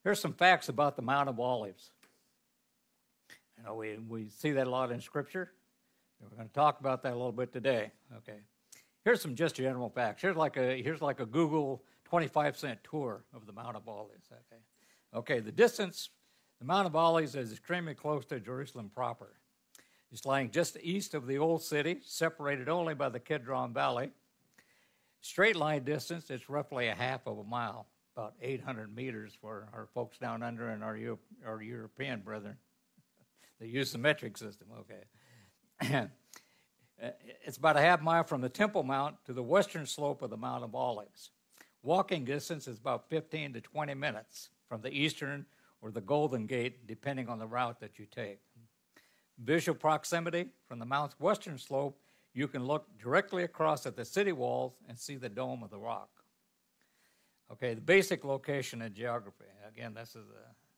Here's some facts about the Mount of Olives. You know, we see that a lot in Scripture. We're going to talk about that a little bit today. Okay. Here's some just general facts. Here's like a Google 25-cent tour of the Mount of Olives. Okay. Okay, the distance, the Mount of Olives is extremely close to Jerusalem proper. It's lying just east of the old city, separated only by the Kidron Valley. Straight line distance, it's roughly a half of a mile, about 800 meters for our folks down under and our European brethren. They use the metric system, okay. It's about a half mile from the Temple Mount to the western slope of the Mount of Olives. Walking distance is about 15 to 20 minutes from the eastern or the Golden Gate, depending on the route that you take. Visual proximity from the Mount's western slope, you can look directly across at the city walls and see the Dome of the Rock. Okay, the basic location and geography. Again, this is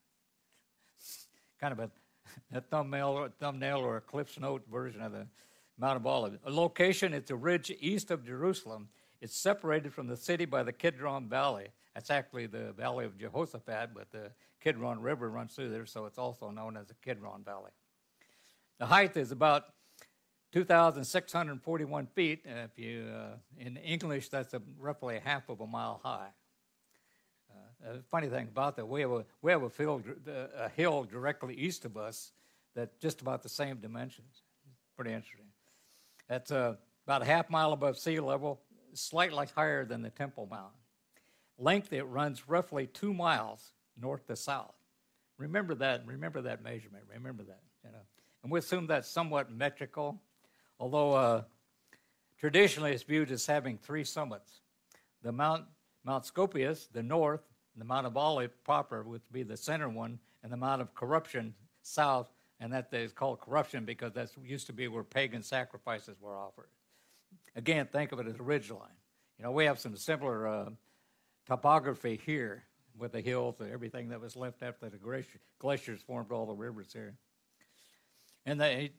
kind of a thumbnail or a Cliff's Note version of the Mount of Olives. A location, it's a ridge east of Jerusalem. It's separated from the city by the Kidron Valley. That's actually the Valley of Jehoshaphat, but the Kidron River runs through there, so it's also known as the Kidron Valley. The height is about 2,641 feet. In English, that's roughly a half of a mile high. Funny thing about that, we have a hill directly east of us that's just about the same dimensions. Pretty interesting. That's about a half mile above sea level, slightly higher than the Temple Mount. Length, it runs roughly 2 miles north to south. Remember that measurement. Remember that. You know. And we assume that's somewhat metrical, although traditionally it's viewed as having 3 summits. The Mount Scopius, the north, and the Mount of Olives proper would be the center one, and the Mount of Corruption south, and that is called Corruption because that used to be where pagan sacrifices were offered. Again, think of it as a ridgeline. You know, we have some similar topography here with the hills and everything that was left after the glaciers formed all the rivers here. And I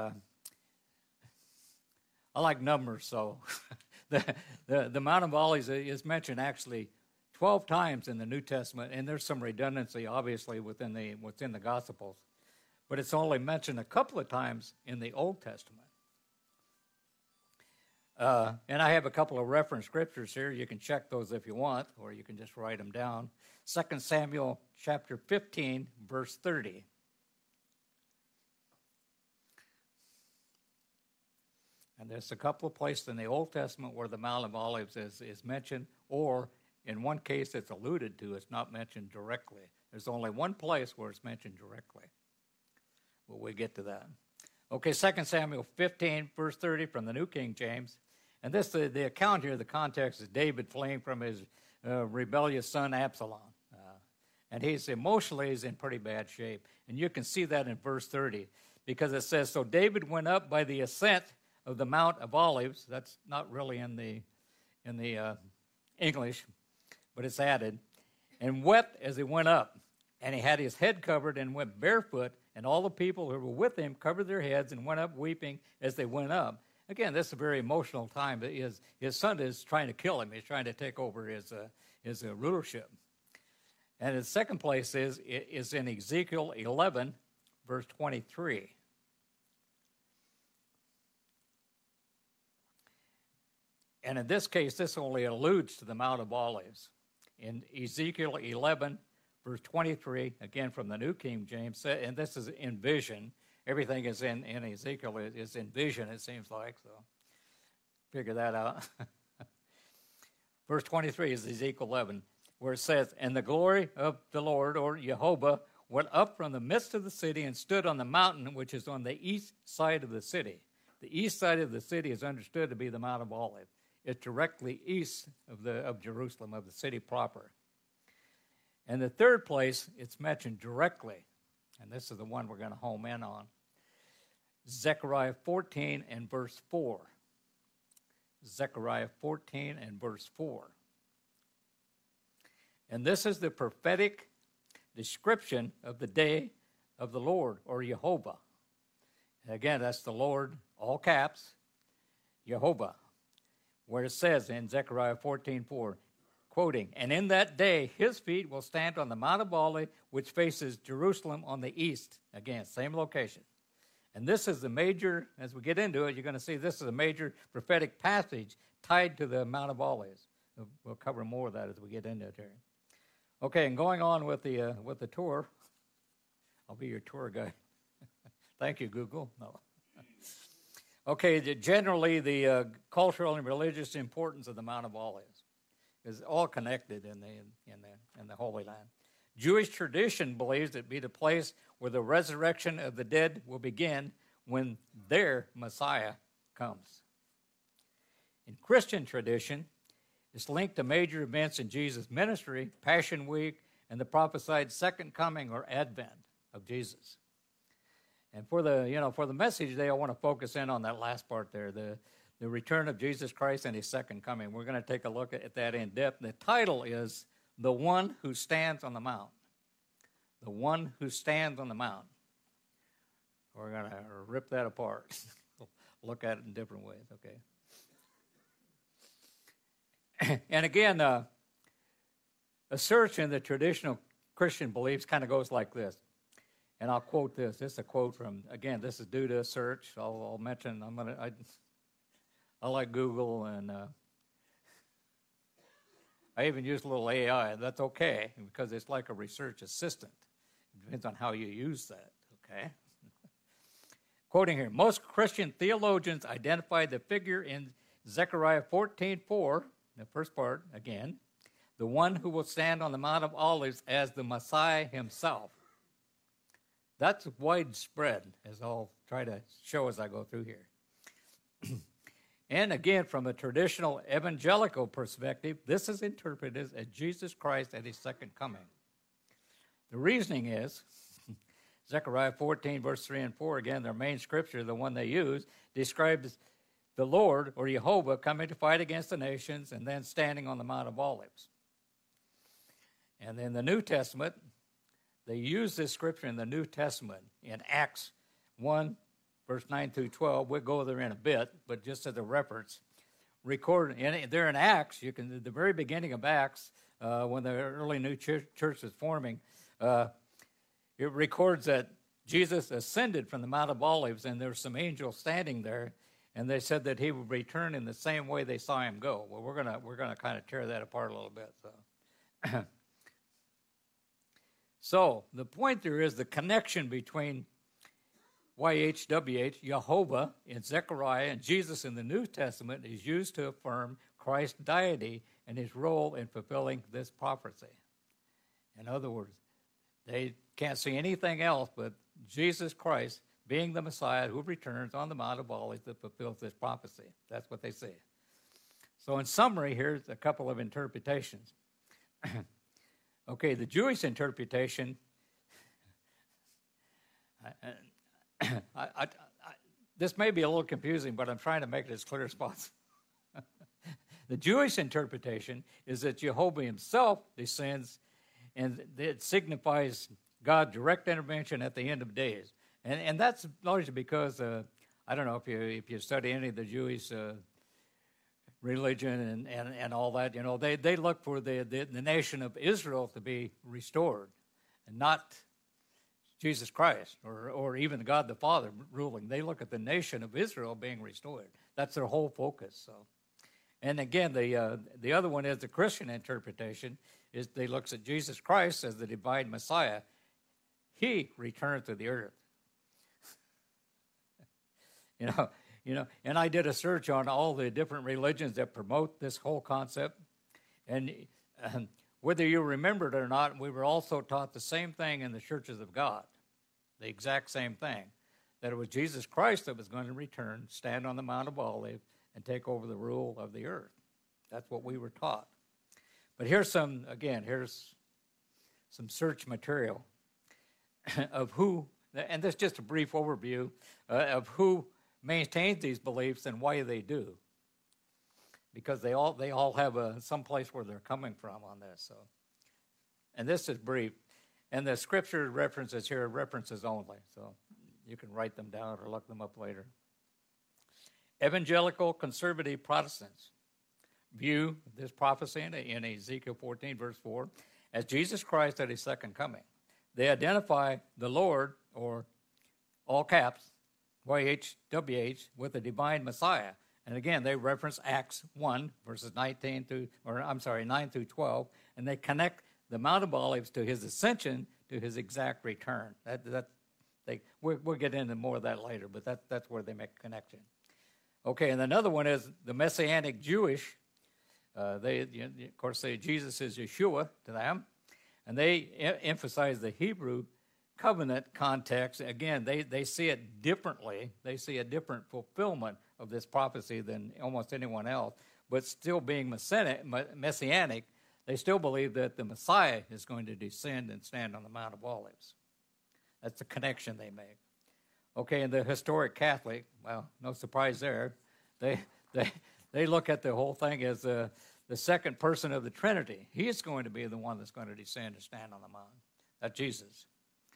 like numbers, so the Mount of Olives is mentioned actually 12 times in the New Testament, and there's some redundancy, obviously, within the Gospels. But it's only mentioned a couple of times in the Old Testament. And I have a couple of reference scriptures here. You can check those if you want, or you can just write them down. 2 Samuel chapter 15, verse 30. And there's a couple of places in the Old Testament where the Mount of Olives is mentioned, or in one case it's alluded to, it's not mentioned directly. There's only one place where it's mentioned directly. But we'll get to that. Okay, 2 Samuel 15, verse 30 from the New King James. And this, the account here, the context is David fleeing from his rebellious son Absalom. And he's in pretty bad shape. And you can see that in verse 30 because it says, so David went up by the ascent of the Mount of Olives. That's not really in the English, but it's added. And wept as he went up. And he had his head covered and went barefoot. And all the people who were with him covered their heads and went up weeping as they went up. Again, this is a very emotional time. His son is trying to kill him. He's trying to take over his rulership. And the second place is in Ezekiel 11, verse 23. And in this case, this only alludes to the Mount of Olives. In Ezekiel 11, verse 23, again from the New King James, and this is in vision. Everything is in Ezekiel is in vision, it seems like, so figure that out. Verse 23 is Ezekiel 11, where it says, and the glory of the Lord, or Jehovah, went up from the midst of the city and stood on the mountain which is on the east side of the city. The east side of the city is understood to be the Mount of Olives. It's directly east of Jerusalem, of the city proper. And the third place, it's mentioned directly, and this is the one we're going to home in on, Zechariah 14 and verse 4. Zechariah 14 and verse 4. And this is the prophetic description of the day of the Lord, or Jehovah. And again, that's the Lord, all caps, Jehovah, where it says in Zechariah 14:4, quoting, "And in that day his feet will stand on the Mount of Olives, which faces Jerusalem on the east." Again, same location. And this is the major, as we get into it, you're going to see this is a major prophetic passage tied to the Mount of Olives. We'll cover more of that as we get into it here. Okay, and going on with the tour, I'll be your tour guide. Thank you, Google. No. Okay, generally the cultural and religious importance of the Mount of Olives is all connected in the Holy Land. Jewish tradition believes it be the place where the resurrection of the dead will begin when their Messiah comes. In Christian tradition, it's linked to major events in Jesus' ministry, Passion Week, and the prophesied second coming or advent of Jesus. And for the message today, I want to focus in on that last part there, the return of Jesus Christ and his second coming. We're going to take a look at that in depth. The title is "The One Who Stands on the Mount." The one who stands on the mount. We're going to rip that apart. Look at it in different ways, okay? And again, a search in the traditional Christian beliefs kind of goes like this. And I'll quote this. This is a quote from, again, this is due to a search. I'll mention, I like Google, and I even use a little AI. That's okay, because it's like a research assistant. It depends on how you use that, okay? Quoting here, "Most Christian theologians identify the figure in Zechariah 14:4, the first part, again, the one who will stand on the Mount of Olives, as the Messiah himself." That's widespread, as I'll try to show as I go through here. And again, from a traditional evangelical perspective, this is interpreted as Jesus Christ at his second coming. The reasoning is, Zechariah 14, verse 3 and 4, again, their main scripture, the one they use, describes the Lord, or Jehovah, coming to fight against the nations and then standing on the Mount of Olives. And in the New Testament, they use this scripture in the New Testament in Acts 1, verse 9 through 12. We'll go there in a bit, but just as a reference. Recorded there in Acts, you can, at the very beginning of Acts, when the early new church was forming, it records that Jesus ascended from the Mount of Olives, and there were some angels standing there, and they said that he would return in the same way they saw him go. Well, we're gonna kind of tear that apart a little bit. So the point there is the connection between YHWH, Jehovah in Zechariah, and Jesus in the New Testament is used to affirm Christ's deity and his role in fulfilling this prophecy. In other words, they can't see anything else but Jesus Christ being the Messiah who returns on the Mount of Olives that fulfills this prophecy. That's what they see. So in summary, here's a couple of interpretations. Okay, the Jewish interpretation, this may be a little confusing, but I'm trying to make it as clear as possible. The Jewish interpretation is that Jehovah himself descends, and it signifies God's direct intervention at the end of days. And that's largely because, I don't know if you study any of the Jewish religion and all that, they look for the nation of Israel to be restored, and not Jesus Christ or even God the Father ruling. They look at the nation of Israel being restored. That's their whole focus. So, and again, the other one is the Christian interpretation is they looks at Jesus Christ as the divine Messiah. He returned to the earth. And I did a search on all the different religions that promote this whole concept. And whether you remember it or not, we were also taught the same thing in the churches of God, the exact same thing, that it was Jesus Christ that was going to return, stand on the Mount of Olives, and take over the rule of the earth. That's what we were taught. But here's some search material of who, and this is just a brief overview of who maintains these beliefs and why they do, because they all have some place where they're coming from on this. So, and this is brief, and the scripture references here are references only, so you can write them down or look them up later. Evangelical conservative Protestants view this prophecy in Ezekiel 14, verse 4, as Jesus Christ at his second coming. They identify the Lord, or all caps, YHWH, with the divine Messiah. And again, they reference Acts 1, verses 9 through 12, and they connect the Mount of Olives to his ascension, to his exact return. We'll get into more of that later, but that's where they make a connection. Okay, and another one is the Messianic Jewish. Of course, say Jesus is Yeshua to them, and they emphasize the Hebrew covenant context. Again, they see it differently. They see a different fulfillment of this prophecy than almost anyone else. But still being messianic, they still believe that the Messiah is going to descend and stand on the Mount of Olives. That's the connection they make. Okay, and the historic Catholic, well, no surprise there. They look at the whole thing as the second person of the Trinity. He is going to be the one that's going to descend and stand on the mountain. That's Jesus.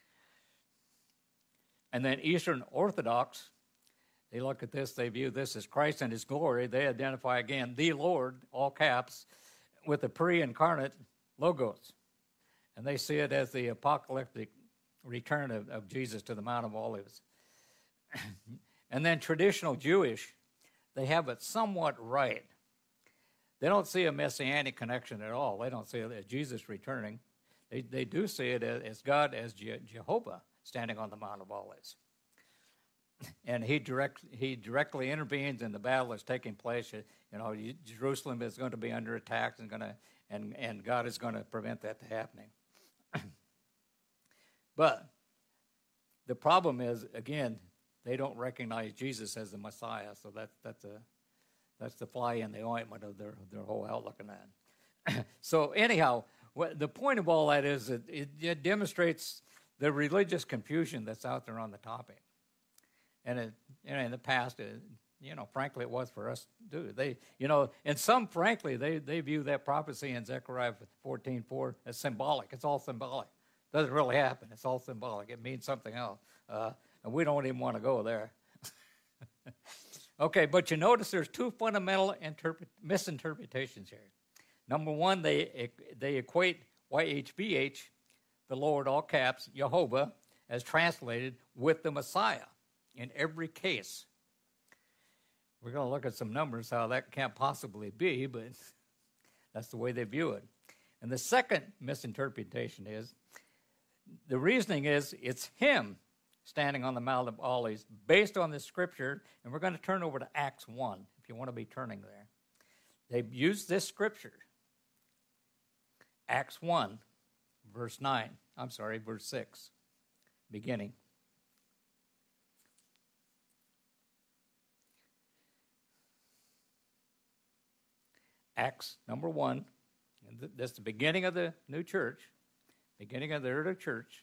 And then Eastern Orthodox, they look at this, they view this as Christ and his glory. They identify, again, the Lord, all caps, with the pre-incarnate Logos. And they see it as the apocalyptic return of Jesus to the Mount of Olives. And then traditional Jewish, they have it somewhat right. They don't see a messianic connection at all. They don't see it as Jesus returning. They do see it as God, as Jehovah, standing on the Mount of Olives. And he directly intervenes in the battle that's taking place. Jerusalem is going to be under attack and God is going to prevent that from happening. But the problem is, again, they don't recognize Jesus as the Messiah, so that's the fly in the ointment of their whole outlook on that. So anyhow, the point of all that is that it demonstrates the religious confusion that's out there on the topic. And in the past, frankly, it was for us too. And some, frankly, they view that prophecy in Zechariah 14:4 as symbolic. It's all symbolic. It doesn't really happen. It's all symbolic. It means something else. And we don't even want to go there. Okay, but you notice there's two fundamental misinterpretations here. Number one, they equate YHVH, the Lord, all caps, Jehovah, as translated, with the Messiah in every case. We're going to look at some numbers, how that can't possibly be, but that's the way they view it. And the second misinterpretation is, the reasoning is, it's him standing on the Mount of Olives based on this scripture, and we're going to turn over to Acts 1, if you want to be turning there. They've used this scripture, Acts 1, verse 6, beginning. Acts number 1, and that's the beginning of the new church, beginning of the early church.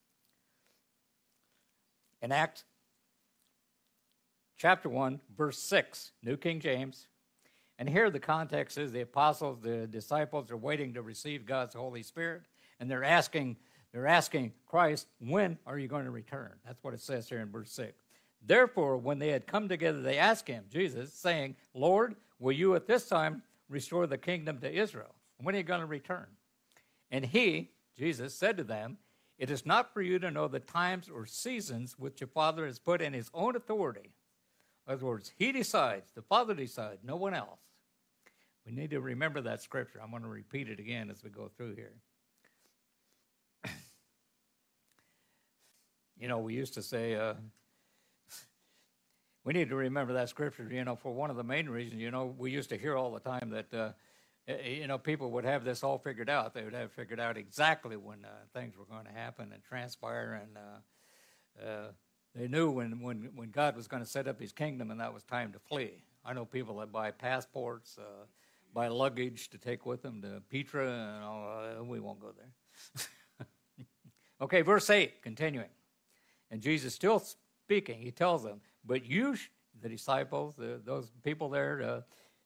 In Acts chapter 1, verse 6, New King James. And here the context is the apostles, the disciples are waiting to receive God's Holy Spirit, and they're asking Christ, when are you going to return? That's what it says here in verse 6. Therefore, when they had come together, they asked him, Jesus, saying, Lord, will you at this time restore the kingdom to Israel? When are you going to return? And he, Jesus, said to them, it is not for you to know the times or seasons which your Father has put in his own authority. In other words, he decides, the Father decides, no one else. We need to remember that scripture. I'm going to repeat it again as we go through here. We used to say, we need to remember that scripture, for one of the main reasons, we used to hear all the time that, people would have this all figured out. They would have figured out exactly when things were going to happen and transpire, and they knew when God was going to set up his kingdom and that was time to flee. I know people that buy passports, buy luggage to take with them to Petra, and all. We won't go there. Okay, verse 8, continuing. And Jesus still speaking, he tells them, but you, the disciples, those people there,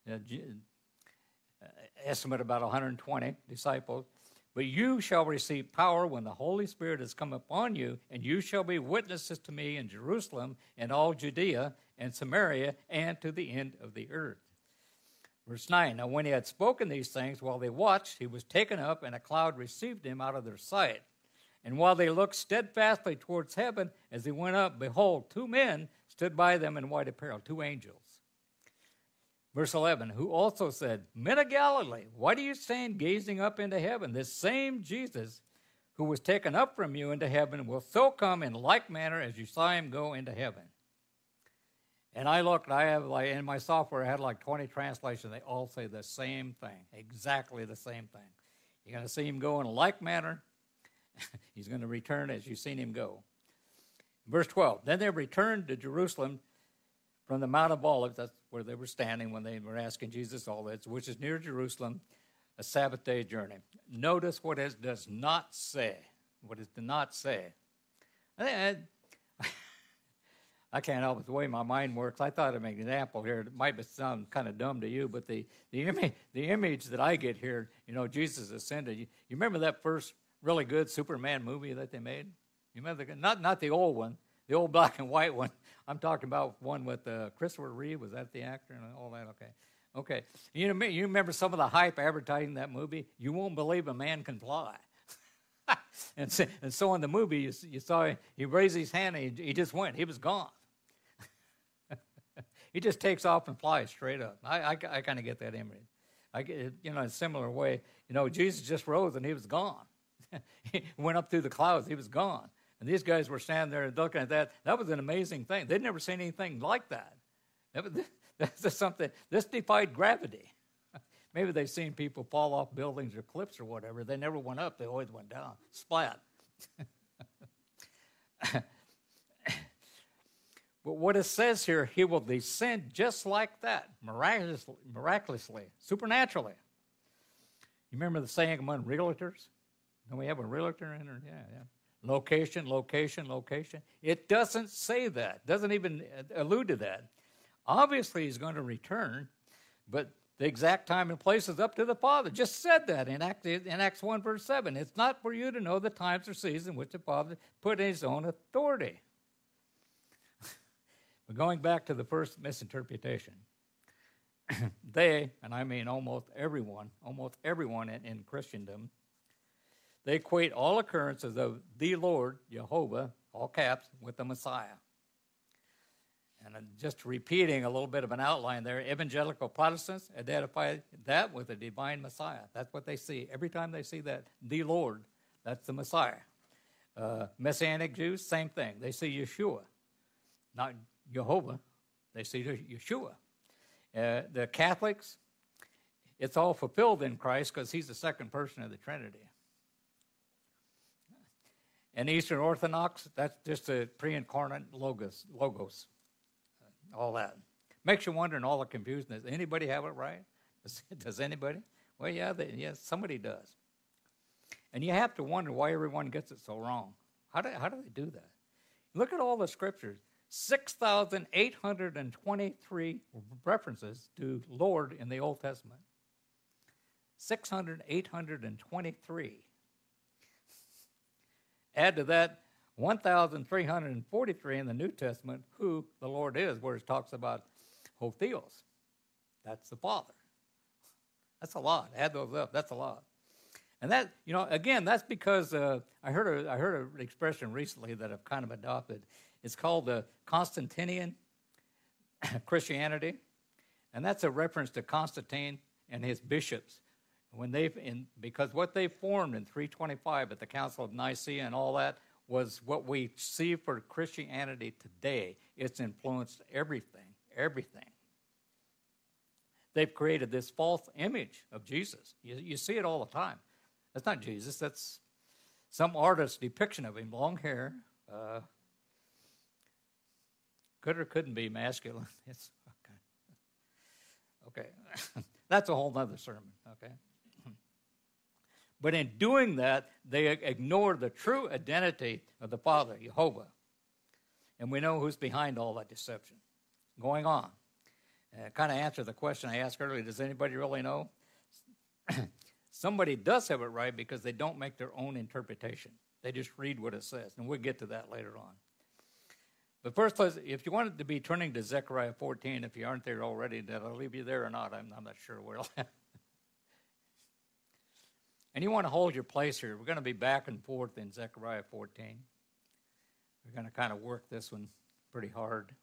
estimate about 120 disciples, but you shall receive power when the Holy Spirit has come upon you, and you shall be witnesses to me in Jerusalem and all Judea and Samaria and to the end of the earth. Verse 9, now when he had spoken these things, while they watched, he was taken up, and a cloud received him out of their sight. And while they looked steadfastly towards heaven, as he went up, behold, two men stood by them in white apparel, two angels. Verse 11, who also said, Men of Galilee, why do you stand gazing up into heaven? This same Jesus who was taken up from you into heaven will so come in like manner as you saw him go into heaven. And I looked, I have like in my software, I had like 20 translations. They all say the same thing, exactly the same thing. You're going to see him go in like manner. He's going to return as you've seen him go. Verse 12, then they returned to Jerusalem from the Mount of Olives. That's where they were standing when they were asking Jesus all this, which is near Jerusalem, a Sabbath day journey. Notice what it does not say. What it did not say. I can't help it the way my mind works. I thought of an example here. It might sound kind of dumb to you, but the image that I get here, Jesus ascended. You remember that first really good Superman movie that they made? You remember not the old one, the old black and white one. I'm talking about one with Christopher Reeve. Was that the actor and all that? Okay. You remember some of the hype advertising that movie? You won't believe a man can fly. and so in the movie, you saw he raised his hand and he just went. He was gone. He just takes off and flies straight up. I kind of get that image. I get, in a similar way, Jesus just rose and he was gone. He went up through the clouds. He was gone. And these guys were standing there looking at that. That was an amazing thing. They'd never seen anything like that. That's something. This defied gravity. Maybe they've seen people fall off buildings or cliffs or whatever. They never went up. They always went down. Splat. But what it says here, he will descend just like that, miraculously, supernaturally. You remember the saying among realtors? Don't we have a realtor in there? Yeah. Location, location, location. It doesn't say that. Doesn't even allude to that. Obviously, he's going to return, but the exact time and place is up to the Father. Just said that in Acts 1, verse 7. It's not for you to know the times or seasons which the Father put in his own authority. But going back to the first misinterpretation, they, and I mean almost everyone in Christendom, they equate all occurrences of the Lord, Jehovah, all caps, with the Messiah. And just repeating a little bit of an outline there, evangelical Protestants identify that with the divine Messiah. That's what they see. Every time they see that, the Lord, that's the Messiah. Messianic Jews, same thing. They see Yeshua, not Jehovah. They see Yeshua. The Catholics, it's all fulfilled in Christ because he's the second person of the Trinity. And Eastern Orthodox, that's just a pre-incarnate logos, all that. Makes you wonder in all the confusion, does anybody have it right? Does anybody? Well, yeah, somebody does. And you have to wonder why everyone gets it so wrong. How do they do that? Look at all the scriptures. 6,823 references to Lord in the Old Testament. 823. Add to that 1,343 in the New Testament, who the Lord is, where it talks about Hotheos. That's the Father. That's a lot. Add those up. That's a lot. And that, again, that's because I heard an expression recently that I've kind of adopted. It's called the Constantinian Christianity, and that's a reference to Constantine and his bishops. Because what they formed in 325 at the Council of Nicaea and all that was what we see for Christianity today. It's influenced everything. They've created this false image of Jesus. You see it all the time. That's not Jesus. That's some artist's depiction of him. Long hair. Could or couldn't be masculine. It's okay. That's a whole other sermon. Okay. But in doing that, they ignore the true identity of the Father, Jehovah. And we know who's behind all that deception. Going on. Kind of answer the question I asked earlier, does anybody really know? Somebody does have it right because they don't make their own interpretation. They just read what it says. And we'll get to that later on. But first, if you wanted to be turning to Zechariah 14, if you aren't there already, did I leave you there or not? I'm not sure where. And you want to hold your place here. We're going to be back and forth in Zechariah 14. We're going to kind of work this one pretty hard.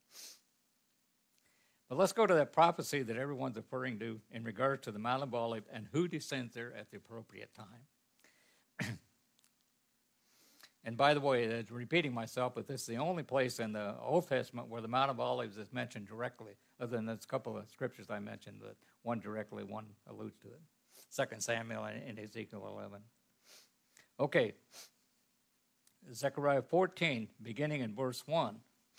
But let's go to that prophecy that everyone's referring to in regards to the Mount of Olives and who descends there at the appropriate time. And by the way, it's repeating myself, but this is the only place in the Old Testament where the Mount of Olives is mentioned directly, other than those couple of scriptures I mentioned, but one directly, one alludes to it. 2 Samuel and Ezekiel 11. Okay, Zechariah 14, beginning in verse 1.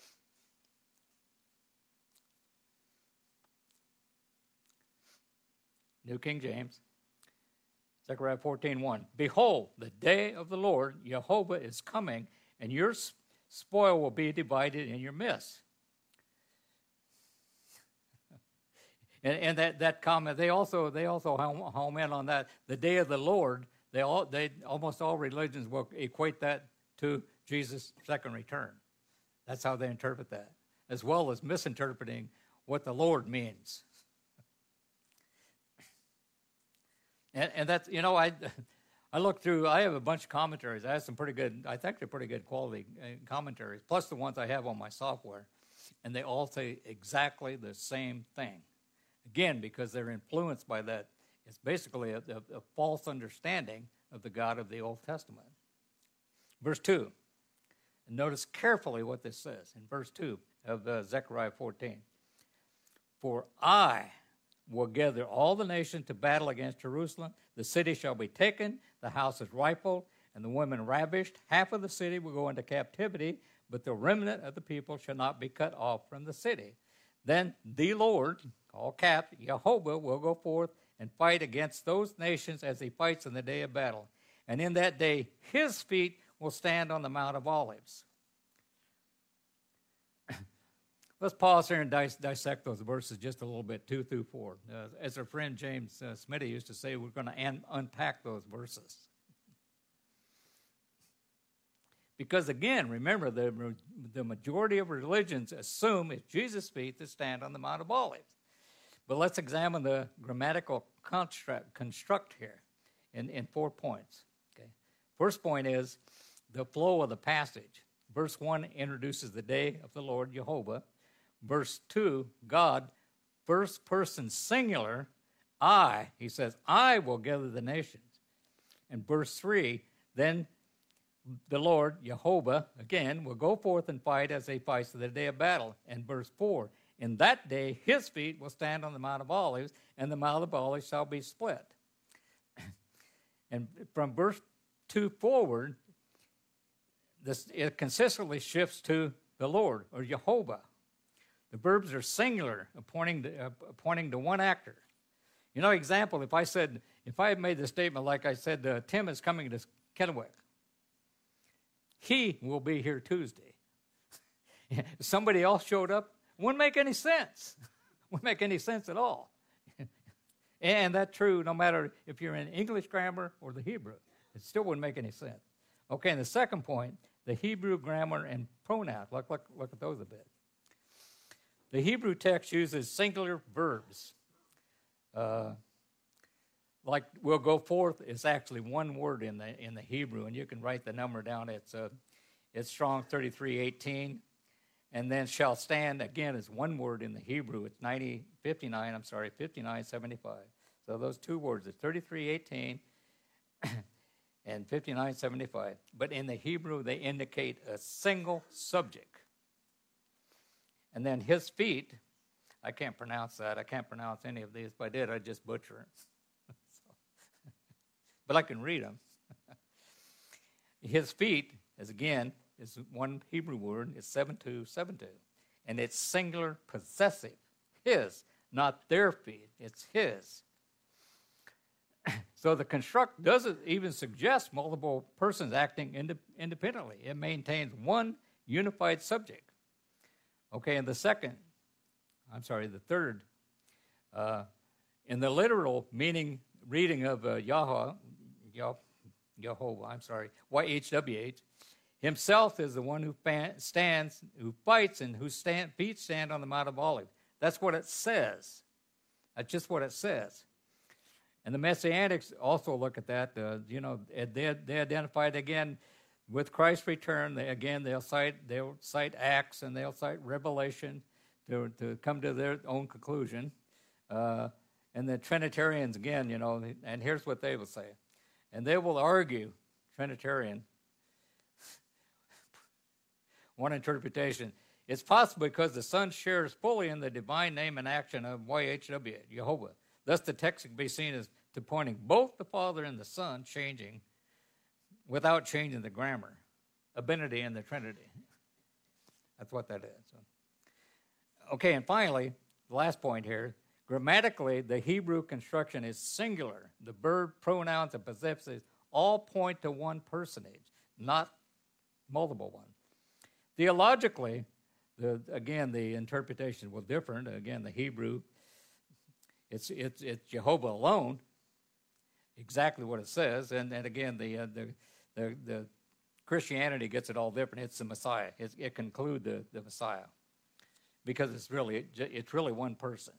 New King James. Zechariah 14:1. Behold, the day of the Lord, Jehovah, is coming, and your spoil will be divided in your midst. And that comment, they also home in on that. The day of the Lord, they almost all religions will equate that to Jesus' second return. That's how they interpret that, as well as misinterpreting what the Lord means. And that's, I looked through, I have a bunch of commentaries. I have some pretty good, I think they're pretty good quality commentaries, plus the ones I have on my software. And they all say exactly the same thing. Again, because they're influenced by that. It's basically a false understanding of the God of the Old Testament. Verse 2. And notice carefully what this says in verse 2 of Zechariah 14. For I will gather all the nations to battle against Jerusalem. The city shall be taken, the houses rifled, and the women ravished. Half of the city will go into captivity, but the remnant of the people shall not be cut off from the city. Then the Lord, all caps, Jehovah, will go forth and fight against those nations as he fights in the day of battle. And in that day, his feet will stand on the Mount of Olives. Let's pause here and dissect those verses just a little bit, 2 through 4. As our friend James Smitty used to say, we're going to unpack those verses. Because again, remember, the majority of religions assume it's Jesus' feet that stand on the Mount of Olives. But let's examine the grammatical construct here in 4 points. Okay. First point is the flow of the passage. Verse 1 introduces the day of the Lord Jehovah. Verse 2, God, first person singular, he says, I will gather the nations. And verse 3, then the Lord, Jehovah, again, will go forth and fight as he fights in the day of battle. And verse 4, in that day his feet will stand on the Mount of Olives, and the Mount of Olives shall be split. And from verse 2 forward, it consistently shifts to the Lord, or Jehovah. The verbs are singular, pointing to one actor. Example, if I had made the statement like I said, Tim is coming to Kennewick. He will be here Tuesday. If somebody else showed up, it wouldn't make any sense. Wouldn't make any sense at all. And that's true no matter if you're in English grammar or the Hebrew. It still wouldn't make any sense. Okay, and the second point, the Hebrew grammar and pronouns. Look at those a bit. The Hebrew text uses singular verbs. Like will go forth is actually one word in the Hebrew, and you can write the number down. It's Strong 33:18, and then shall stand again is one word in the Hebrew. It's 59:75. So those two words, it's 33:18 and 59:75. But in the Hebrew, they indicate a single subject. And then his feet, I can't pronounce that. I can't pronounce any of these. If I did, I'd just butcher it. But I can read them. His feet, is one Hebrew word, is 7272. And it's singular possessive. His, not their feet. It's his. So the construct doesn't even suggest multiple persons acting independently. It maintains one unified subject. Okay, and the third, in the literal reading of Jehovah, YHWH, Himself is the one who stands, who fights, and whose feet stand on the Mount of Olives. That's what it says. That's just what it says. And the Messianics also look at that. They identify it again with Christ's return. They'll cite Acts and they'll cite Revelation to come to their own conclusion. And the Trinitarians again, and here's what they will say. And they will argue, Trinitarian, one interpretation, it's possible because the Son shares fully in the divine name and action of YHWH, Jehovah. Thus the text can be seen as to pointing both the Father and the Son changing without changing the grammar. Abinity and the Trinity. That's what that is. Okay, and finally, the last point here. Grammatically, the Hebrew construction is singular. The verb, pronouns, and possessives all point to one personage, not multiple ones. Theologically, the interpretation was different. Again, the Hebrew, it's Jehovah alone, exactly what it says. And again, the Christianity gets it all different. It's the Messiah. It can include the Messiah because it's really one person.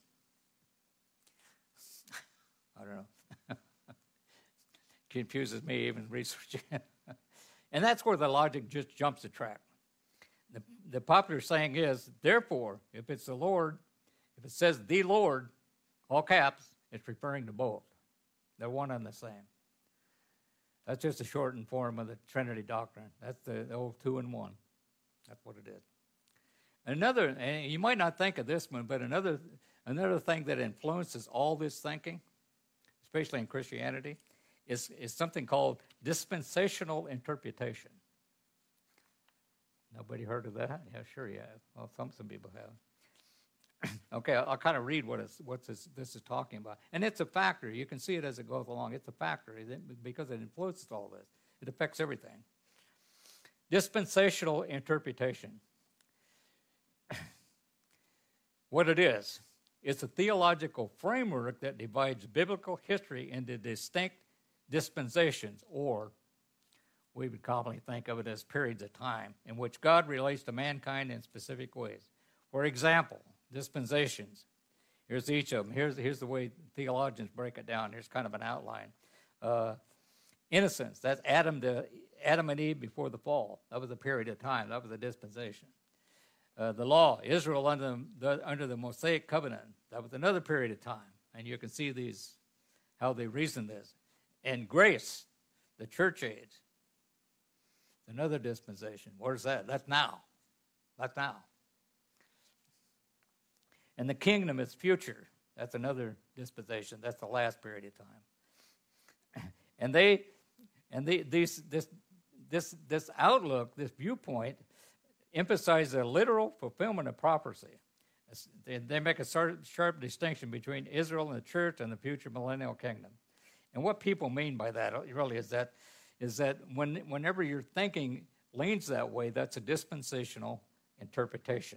I don't know. Confuses me even researching. And that's where the logic just jumps the track. The popular saying is, therefore, if it's the Lord, if it says the Lord, all caps, it's referring to both. They're one and the same. That's just a shortened form of the Trinity doctrine. That's the old 2 in 1. That's what it is. Another, and you might not think of this one, but another thing that influences all this thinking, especially in Christianity, is something called dispensational interpretation. Nobody heard of that? Yeah, sure you have. Well, some people have. Okay, I'll kind of read what this is talking about. And it's a factor. You can see it as it goes along. It's a factor because it influences all this. It affects everything. Dispensational interpretation. What it is, it's a theological framework that divides biblical history into distinct dispensations, or we would commonly think of it as periods of time, in which God relates to mankind in specific ways. For example, dispensations. Here's each of them. Here's the way theologians break it down. Here's kind of an outline. Innocence, that's Adam and Eve before the fall. That was a period of time. That was a dispensation. The law, Israel under the Mosaic covenant. That was another period of time. And you can see how they reason this. And grace, the church age. Another dispensation. Where's that? That's now. That's now. And the kingdom is future. That's another dispensation. That's the last period of time. And this outlook, this viewpoint, emphasizes a literal fulfillment of prophecy. They make a sharp distinction between Israel and the church and the future millennial kingdom. And what people mean by that really is that whenever your thinking leans that way, that's a dispensational interpretation.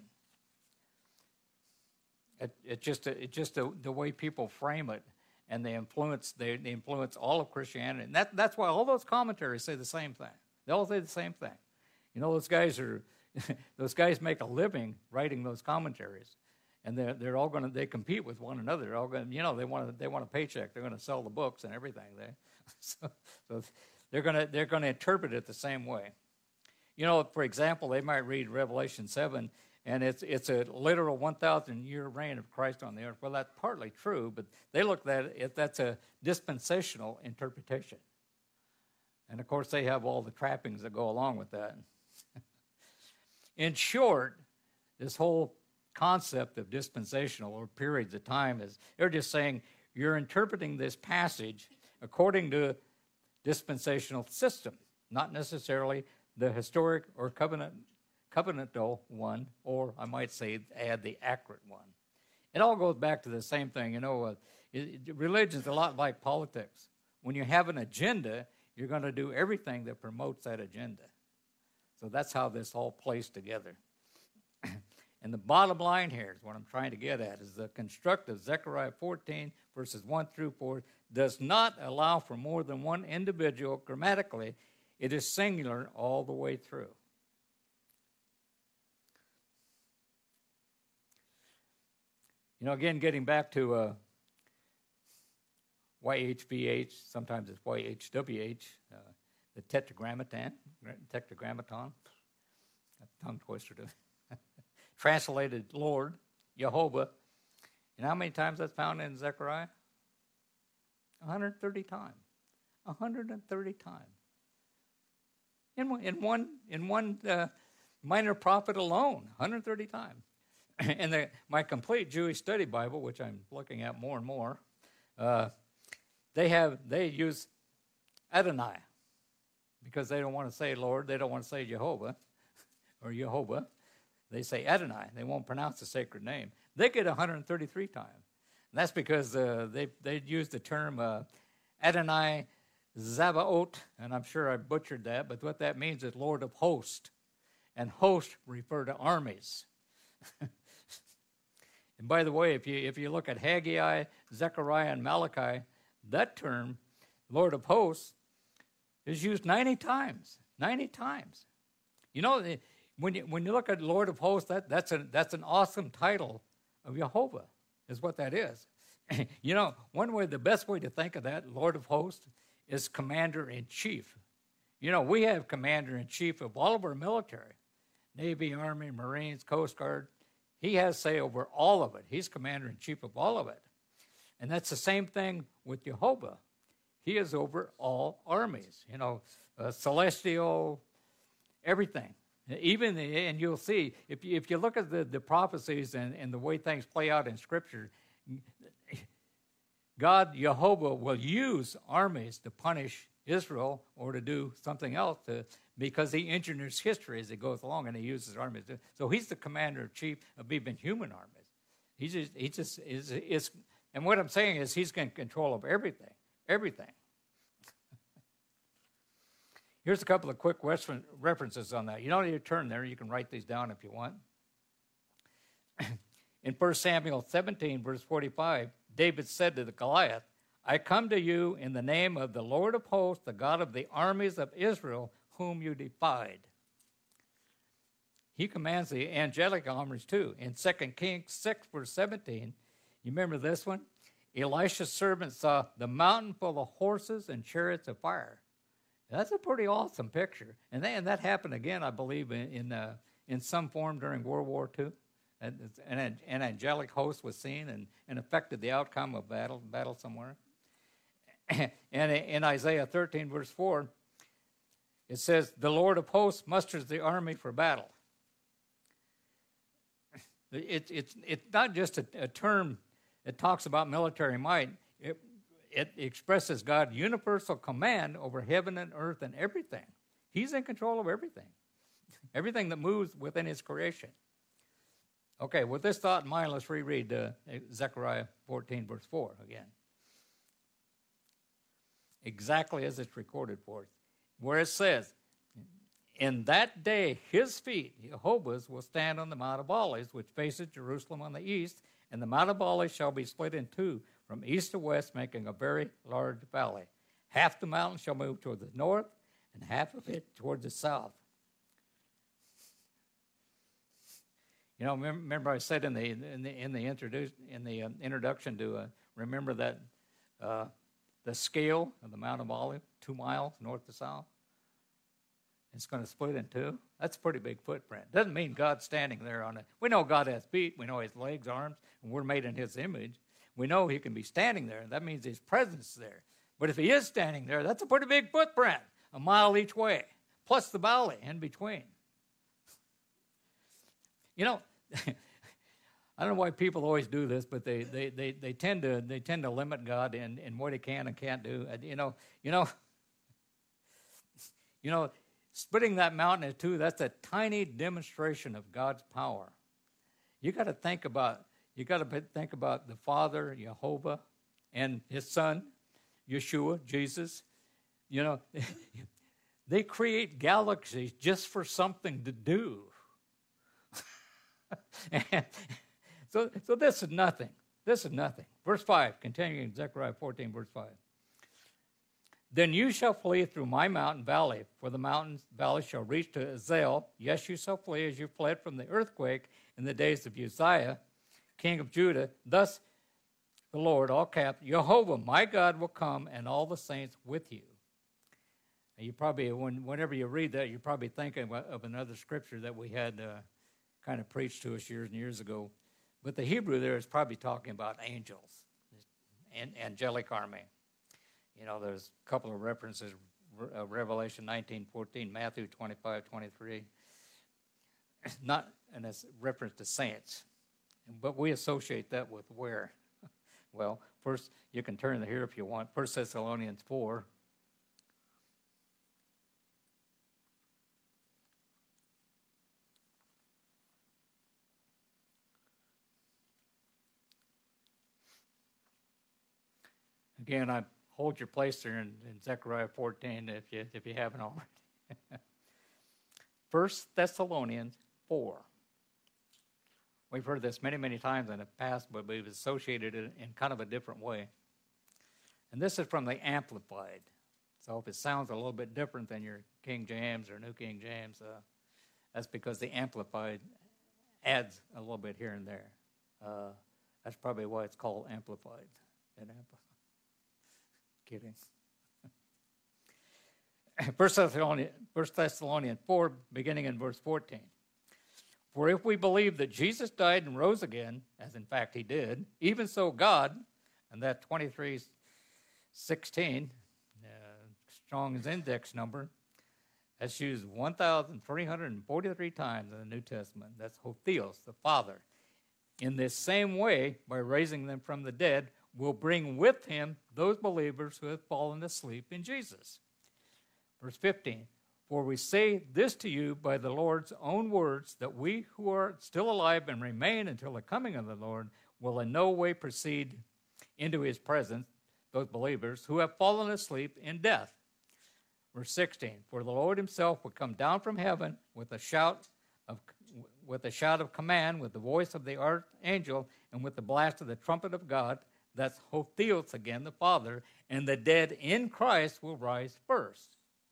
It's just the way people frame it, and they influence all of Christianity. And that's why all those commentaries say the same thing. They all say the same thing. Those guys make a living writing those commentaries, and they're all they compete with one another. They're all going, they want a paycheck. They're going to sell the books and everything. So they're going to interpret it the same way. For example, they might read Revelation 7, and it's a literal 1,000-year reign of Christ on the earth. Well, that's partly true, but they look at it, that's a dispensational interpretation. And, of course, they have all the trappings that go along with that. In short, this whole concept of dispensational or periods of time they're just saying you're interpreting this passage according to dispensational system, not necessarily the historic or covenantal one, or I might say add the accurate one. It all goes back to the same thing. Religion's a lot like politics. When you have an agenda, you're going to do everything that promotes that agenda. So that's how this all plays together. And the bottom line here is what I'm trying to get at, is the construct of Zechariah 14, verses 1 through 4, does not allow for more than one individual grammatically. It is singular all the way through. Again, getting back to YHVH, sometimes it's YHWH, the tetragrammaton, a tongue twister to translated Lord, Jehovah. You know how many times that's found in Zechariah? 130 times. 130 times. In one minor prophet alone, 130 times. And my complete Jewish study Bible, which I'm looking at more and more, they use Adonai because they don't want to say Lord, they don't want to say Jehovah or Jehovah. They say Adonai. They won't pronounce the sacred name. They get 133 times. And that's because they use the term Adonai Zavaot, and I'm sure I butchered that, but what that means is Lord of hosts. And hosts refer to armies. And by the way, if you look at Haggai, Zechariah, and Malachi, that term, Lord of hosts, is used 90 times. 90 times. When you look at Lord of hosts, that's an awesome title of Jehovah, is what that is. The best way to think of that, Lord of hosts, is commander-in-chief. We have commander-in-chief of all of our military, Navy, Army, Marines, Coast Guard. He has say over all of it. He's commander-in-chief of all of it. And that's the same thing with Jehovah. He is over all armies, celestial, everything. And you'll see, if you look at the prophecies and the way things play out in Scripture, God, Jehovah, will use armies to punish Israel or to do something else because he engineers history as he goes along, and he uses armies. So he's the commander-in-chief of even human armies. He just is. And what I'm saying is he's in control of everything. Everything. Here's a couple of quick references on that. You don't need to turn there. You can write these down if you want. In 1 Samuel 17, verse 45, David said to the Goliath, I come to you in the name of the Lord of hosts, the God of the armies of Israel, whom you defied. He commands the angelic armies too. In 2 Kings 6, verse 17, you remember this one? Elisha's servant saw the mountain full of horses and chariots of fire. That's a pretty awesome picture. And that happened again, I believe, in some form during World War II. An angelic host was seen and affected the outcome of battle somewhere. And in Isaiah 13, verse 4, it says, the Lord of hosts musters the army for battle. It's not just a term that talks about military might. It expresses God's universal command over heaven and earth and everything. He's in control of everything. Everything that moves within his creation. Okay, with this thought in mind, let's reread Zechariah 14, verse 4 again. Exactly as it's recorded for us. Where it says, in that day his feet, Jehovah's, will stand on the Mount of Olives, which faces Jerusalem on the east, and the Mount of Olives shall be split in two, from east to west, making a very large valley. Half the mountain shall move toward the north, and half of it toward the south. Remember I said in the introduction to remember that the scale of the Mount of Olives, 2 miles north to south. It's going to split in two. That's a pretty big footprint. Doesn't mean God's standing there on it. We know God has feet. We know his legs, arms, and we're made in his image. We know he can be standing there. That means his presence is there. But if he is standing there, that's a pretty big footprint, 1 mile each way, plus the valley in between. I don't know why people always do this, but they tend to limit God in what he can and can't do. Splitting that mountain in two, that's a tiny demonstration of God's power. You got to think about the Father, Jehovah, and his Son, Yeshua, Jesus. They create galaxies just for something to do. So this is nothing. This is nothing. Verse 5, continuing Zechariah 14, verse 5. Then you shall flee through my mountain valley, for the mountain valley shall reach to Azel. Yes, you shall flee as you fled from the earthquake in the days of Uzziah, king of Judah, thus the Lord, all caps, Jehovah, my God, will come, and all the saints with you. And you probably, whenever you read that, you're probably thinking of another scripture that we had kind of preached to us years and years ago. But the Hebrew there is probably talking about angels, angelic army. You know, there's a couple of references, Revelation 19:14, Matthew 25:23. Not, and it's reference to saints. But we associate that with where? Well, first, you can turn here if you want. 1 Thessalonians 4. Again, I hold your place there in Zechariah 14 if you haven't already. 1 Thessalonians 4. We've heard this many, many times in the past, but we've associated it in kind of a different way. And this is from the Amplified. So if it sounds a little bit different than your King James or New King James, that's because the Amplified adds a little bit here and there. That's probably why it's called Amplified. Kidding. 1 Thessalonians 4, beginning in verse 14. For if we believe that Jesus died and rose again, as in fact he did, even so God, and that 23:16, Strong's index number, that's used 1,343 times in the New Testament. That's Hotheos, the Father. In this same way, by raising them from the dead, will bring with him those believers who have fallen asleep in Jesus. Verse 15, for we say this to you by the Lord's own words, that we who are still alive and remain until the coming of the Lord will in no way proceed into his presence, those believers who have fallen asleep in death. Verse 16, for the Lord himself will come down from heaven with a shout of command, with the voice of the archangel, and with the blast of the trumpet of God. That's Hotheos again, the Father, and the dead in Christ will rise first.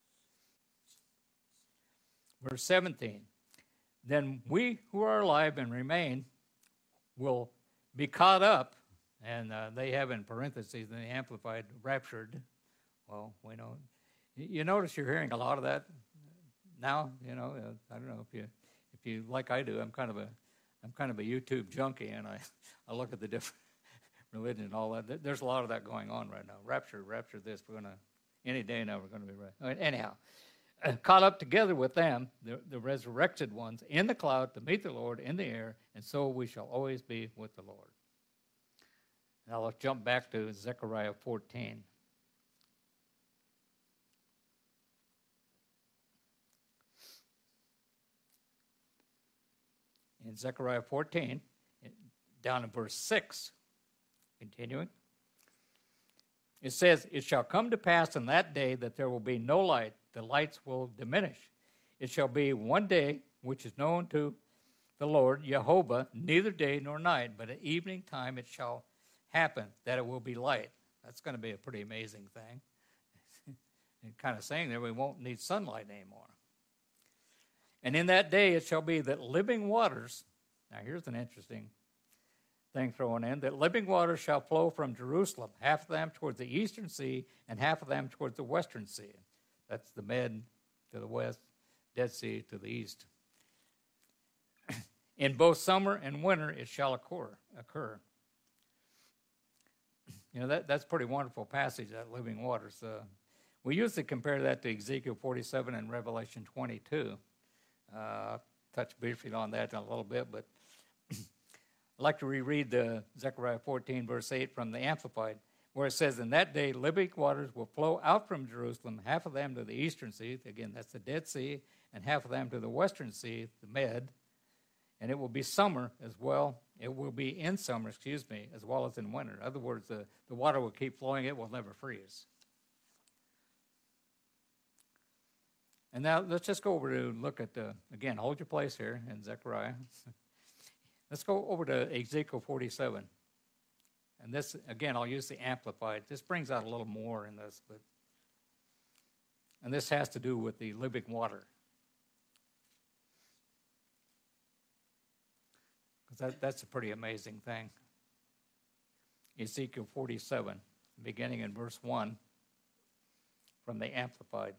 Verse 17, then we who are alive and remain will be caught up, and they have in parentheses in the Amplified, raptured. Well, we know. You notice you're hearing a lot of that now. You know, I don't know if you like I do. I'm kind of a YouTube junkie, and I look at the different religion and all that. There's a lot of that going on right now. Rapture this. We're gonna any day now. We're gonna be right. Anyhow. Caught up together with them, the resurrected ones, in the cloud to meet the Lord in the air, and so we shall always be with the Lord. Now let's jump back to Zechariah 14. In Zechariah 14, down in verse 6, continuing, it says, it shall come to pass in that day that there will be no light, the lights will diminish. It shall be one day which is known to the Lord, Jehovah, neither day nor night, but at evening time it shall happen that it will be light. That's going to be a pretty amazing thing. And kind of saying there we won't need sunlight anymore. And in that day it shall be that living waters, now here's an interesting thing thrown in, that living waters shall flow from Jerusalem, half of them towards the eastern sea and half of them towards the western sea. That's the Med to the west, Dead Sea to the east. In both summer and winter it shall occur. You know, that's a pretty wonderful passage, that living waters. We usually compare that to Ezekiel 47 and Revelation 22. I'll touch briefly on that in a little bit, but I'd like to reread the Zechariah 14, verse 8 from the Amplified, where it says, in that day living waters will flow out from Jerusalem, half of them to the eastern sea, again, that's the Dead Sea, and half of them to the western sea, the Med, and it will be summer as well. It will be in summer, as well as in winter. In other words, the water will keep flowing. It will never freeze. And now let's just go over to look at, again, hold your place here in Zechariah. Let's go over to Ezekiel 47. And this, again, I'll use the Amplified. This brings out a little more in this. And this has to do with the living water. That's a pretty amazing thing. Ezekiel 47, beginning in verse 1 from the Amplified,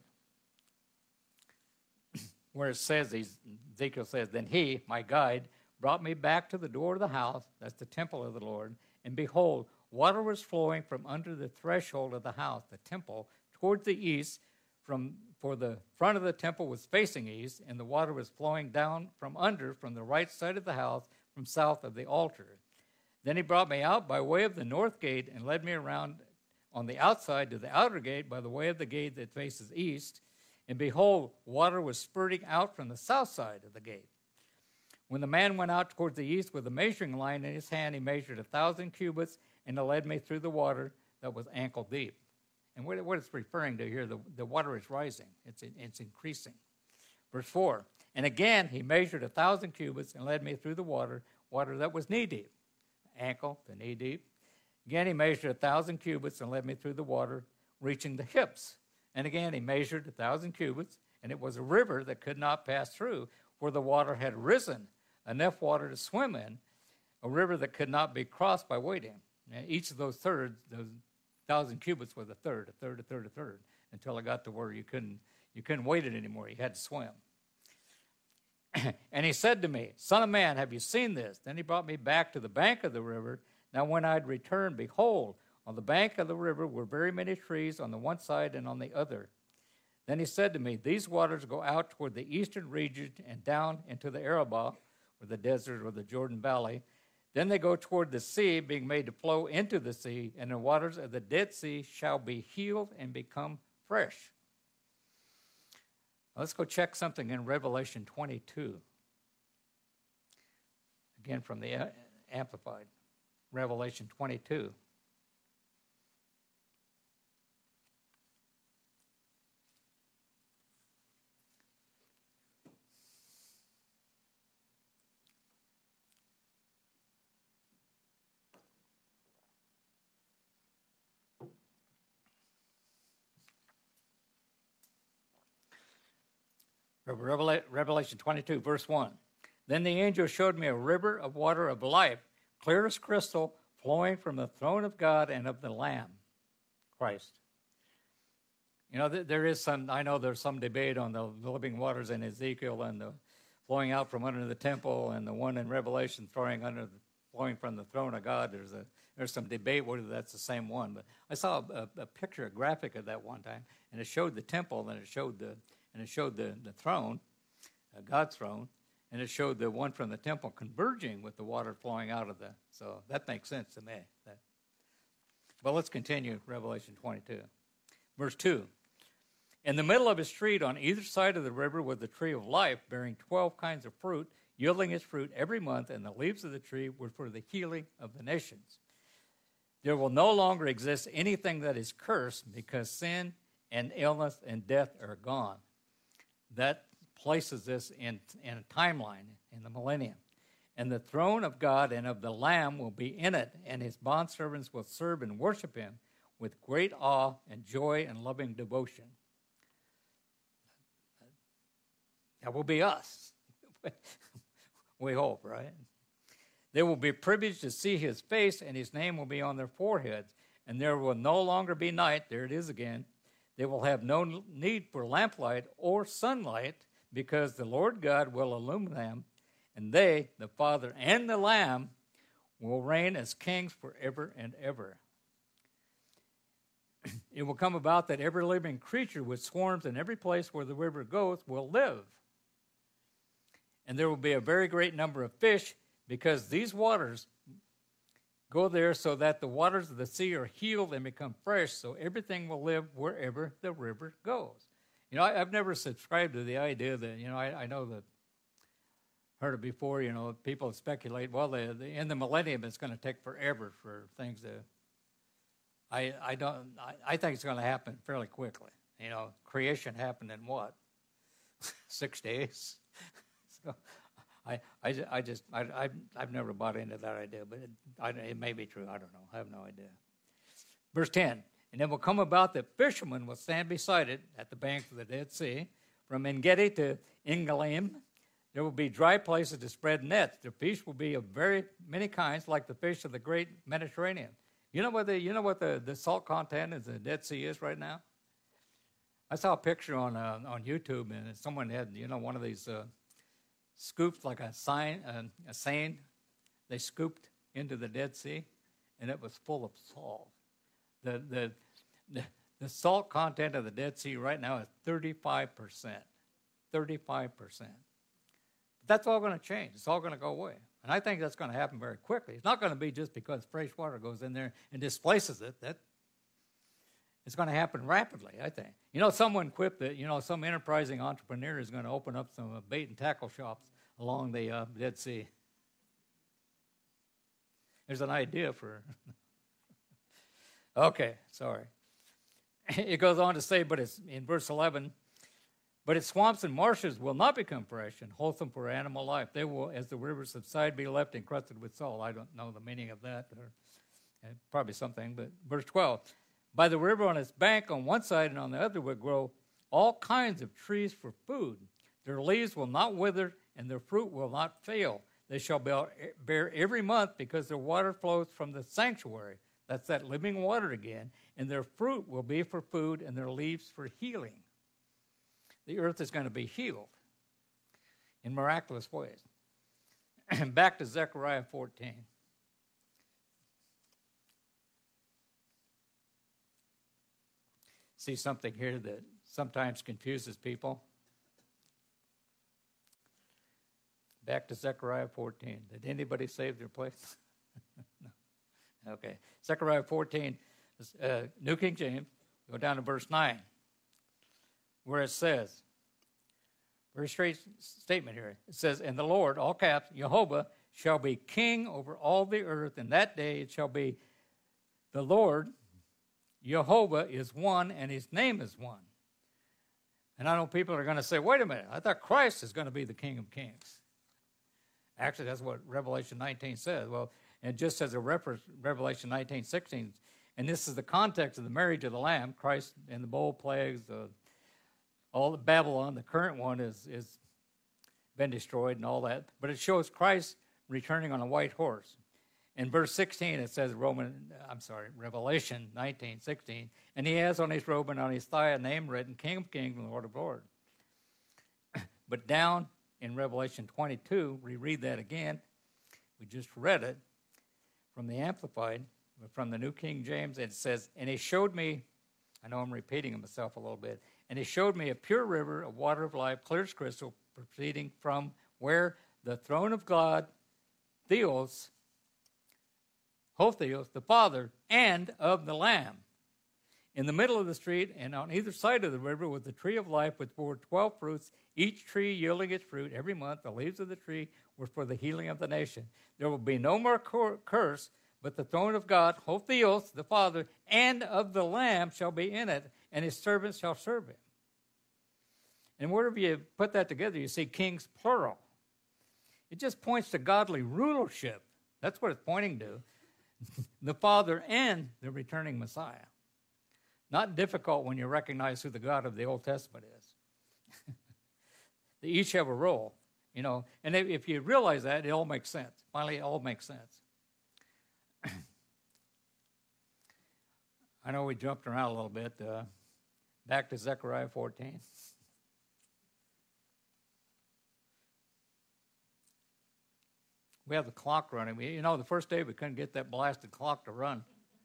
where it says, Ezekiel says, "Then he, my guide, brought me back to the door of the house," that's the temple of the Lord, "and behold, water was flowing from under the threshold of the house," the temple, "toward the east, for the front of the temple was facing east, and the water was flowing down from the right side of the house, from south of the altar. Then he brought me out by way of the north gate and led me around on the outside to the outer gate by the way of the gate that faces east. And behold, water was spurting out from the south side of the gate. When the man went out toward the east with a measuring line in his hand, he measured 1,000 cubits, and he led me through the water that was ankle deep." And what it's referring to here, the water is rising. It's increasing. Verse 4, "And again he measured 1,000 cubits and led me through the water that was knee deep." Ankle to knee deep. Again he measured 1,000 cubits and led me through the water, reaching the hips. And again he measured 1,000 cubits, and it was a river that could not pass through, for the water had risen, enough water to swim in, a river that could not be crossed by wading. And each of those thirds, those 1,000 cubits was a third, until it got to where you couldn't wade it anymore. You had to swim. And he said to me, "Son of man, have you seen this?" Then he brought me back to the bank of the river. Now when I had returned, behold, on the bank of the river were very many trees on the one side and on the other. Then he said to me, "These waters go out toward the eastern region and down into the Arabah, or the desert, or the Jordan Valley. Then they go toward the sea, being made to flow into the sea, and the waters of the Dead Sea shall be healed and become fresh." Let's go check something in Revelation 22. Again from the Amplified. Revelation 22. Revelation 22, verse 1. "Then the angel showed me a river of water of life, clear as crystal, flowing from the throne of God and of the Lamb," Christ. You know, there's some debate on the living waters in Ezekiel and the flowing out from under the temple, and the one in Revelation flowing from the throne of God. There's some debate whether that's the same one. But I saw a picture, a graphic of that one time, and it showed the temple, and it showed the throne, God's throne, and it showed the one from the temple converging with the water flowing out of so that makes sense to me. But let's continue Revelation 22. Verse 2, "In the middle of a street on either side of the river was the tree of life, bearing 12 kinds of fruit, yielding its fruit every month, and the leaves of the tree were for the healing of the nations. There will no longer exist anything that is cursed, because sin and illness and death are gone." That places this in a timeline in the millennium. "And the throne of God and of the Lamb will be in it, and his bondservants will serve and worship him with great awe and joy and loving devotion." That will be us. We hope, right? "They will be privileged to see his face, and his name will be on their foreheads. And there will no longer be night." There it is again. "They will have no need for lamplight or sunlight, because the Lord God will illumine them, and they, the Father and the Lamb, will reign as kings forever and ever. It will come about that every living creature which swarms in every place where the river goes will live. And there will be a very great number of fish, because these waters go there so that the waters of the sea are healed and become fresh, so everything will live wherever the river goes." You know, I've never subscribed to the idea that, I know that, heard it before, people speculate, well, in the millennium it's going to take forever for things to, I think it's going to happen fairly quickly. Creation happened in what? 6 days? So I've never bought into that idea, but it may be true. I don't know. I have no idea. Verse 10, "And it will come about that fishermen will stand beside it at the banks of the Dead Sea, from En-Gedi to En-Galim, There will be dry places to spread nets. The fish will be of very many kinds, like the fish of the great Mediterranean. You know what the salt content in the Dead Sea is right now? I saw a picture on YouTube, and someone had one of these scoops, like a seine. They scooped into the Dead Sea, and it was full of salt. The salt content of the Dead Sea right now is 35%. 35%. That's all going to change. It's all going to go away. And I think that's going to happen very quickly. It's not going to be just because fresh water goes in there and displaces it. It's going to happen rapidly, I think. Someone quipped that, some enterprising entrepreneur is going to open up some bait and tackle shops along the Dead Sea. There's an idea for... Okay, sorry. It goes on to say, but it's in verse 11, but its swamps and marshes will not become fresh and wholesome for animal life. They will, as the rivers subside, be left encrusted with salt. I don't know the meaning of that, or probably something, but verse 12. By the river on its bank on one side and on the other will grow all kinds of trees for food. Their leaves will not wither, and their fruit will not fail. They shall bear every month, because their water flows from the sanctuary. That's that living water again. And their fruit will be for food, and their leaves for healing. The earth is going to be healed in miraculous ways. Back to Zechariah 14. See something here that sometimes confuses people. Back to Zechariah 14. Did anybody save their place? No. Okay. Zechariah 14, New King James, go down to verse 9, where it says, very straight statement here. It says, and the Lord, all caps, Jehovah, shall be king over all the earth, and that day it shall be the Lord, Jehovah, is one, and his name is one. And I know people are going to say, wait a minute, I thought Christ is going to be the King of Kings. Actually, that's what Revelation 19 says. Well, and just as a reference, Revelation 19:16, and this is the context of the marriage of the Lamb, Christ and the bowl plagues, all the Babylon, the current one is been destroyed and all that. But it shows Christ returning on a white horse. In verse 16, it says Revelation 19:16, and he has on his robe and on his thigh a name written, King of Kings and Lord of Lords. But down in Revelation 22, we read that again. We just read it from the Amplified, from the New King James. It says, and he showed me, I know I'm repeating myself a little bit, and he showed me a pure river of water of life, clear as crystal, proceeding from where the throne of God, Theos, Hotheos, the Father, and of the Lamb. In the middle of the street and on either side of the river was the tree of life, which bore 12 fruits, each tree yielding its fruit every month. The leaves of the tree were for the healing of the nation. There will be no more curse, but the throne of God, Hotheos, the Father, and of the Lamb shall be in it, and his servants shall serve him. And wherever you put that together, you see kings plural. It just points to godly rulership. That's what it's pointing to. The Father and the returning Messiah. Not difficult when you recognize who the God of the Old Testament is. They each have a role, and if you realize that, it all makes sense. Finally, it all makes sense. I know we jumped around a little bit. Back to Zechariah 14. We have the clock running. The first day we couldn't get that blasted clock to run.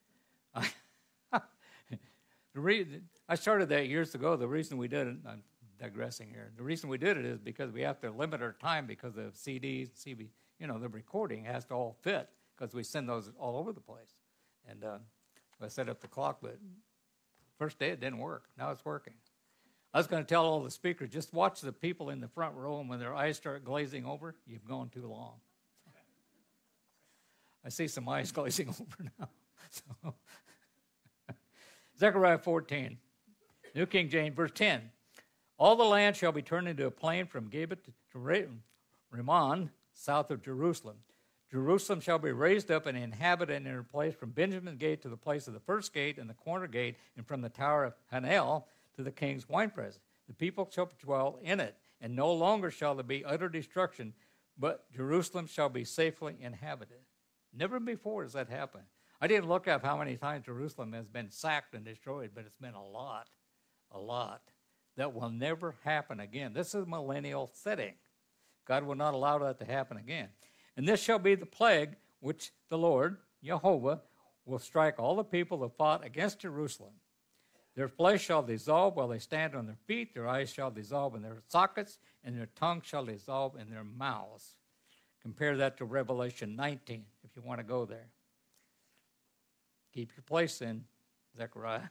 I started that years ago. The reason we did it, I'm digressing here. The reason we did it is because we have to limit our time because of CDs, CB. The recording has to all fit because we send those all over the place. And I set up the clock, but first day it didn't work. Now it's working. I was going to tell all the speakers, just watch the people in the front row, and when their eyes start glazing over, you've gone too long. I see some eyes glazing over now. So. Zechariah 14, New King James, verse 10. All the land shall be turned into a plain from Geba to Rimmon, south of Jerusalem. Jerusalem shall be raised up and inhabited in her place from Benjamin's gate to the place of the first gate and the corner gate, and from the tower of Hanel to the king's winepress. The people shall dwell in it, and no longer shall there be utter destruction, but Jerusalem shall be safely inhabited. Never before has that happened. I didn't look up how many times Jerusalem has been sacked and destroyed, but it's been a lot. That will never happen again. This is a millennial setting. God will not allow that to happen again. And this shall be the plague which the Lord, Jehovah, will strike all the people that fought against Jerusalem. Their flesh shall dissolve while they stand on their feet. Their eyes shall dissolve in their sockets, and their tongue shall dissolve in their mouths. Compare that to Revelation 19, if you want to go there. Keep your place in Zechariah.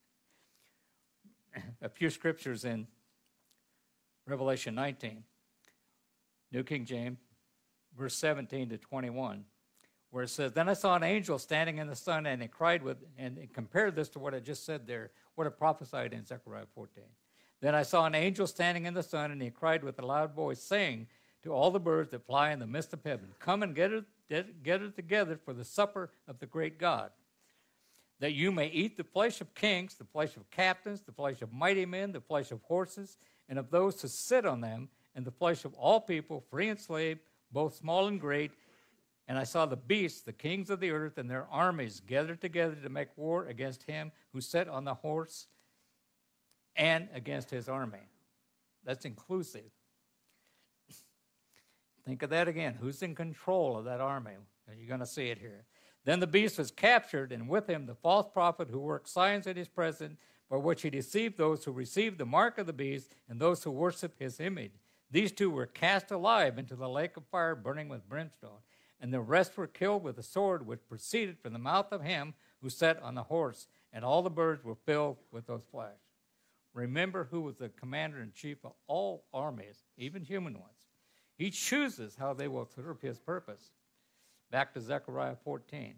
A few scriptures in Revelation 19. New King James, verse 17 to 21, where it says, Then I saw an angel standing in the sun, and he cried and compared this to what I just said there, what it prophesied in Zechariah 14. Then I saw an angel standing in the sun, and he cried with a loud voice, saying to all the birds that fly in the midst of heaven, Come and get it together for the supper of the great God, that you may eat the flesh of kings, the flesh of captains, the flesh of mighty men, the flesh of horses, and of those who sit on them, and the flesh of all people, free and slave, both small and great. And I saw the beasts, the kings of the earth, and their armies gathered together to make war against him who sat on the horse and against his army. That's inclusive. Think of that again. Who's in control of that army? You're going to see it here. Then the beast was captured, and with him the false prophet who worked signs in his presence, by which he deceived those who received the mark of the beast and those who worship his image. These two were cast alive into the lake of fire burning with brimstone, and the rest were killed with the sword which proceeded from the mouth of him who sat on the horse, and all the birds were filled with those flesh. Remember who was the commander-in-chief of all armies, even human ones. He chooses how they will serve his purpose. Back to Zechariah 14.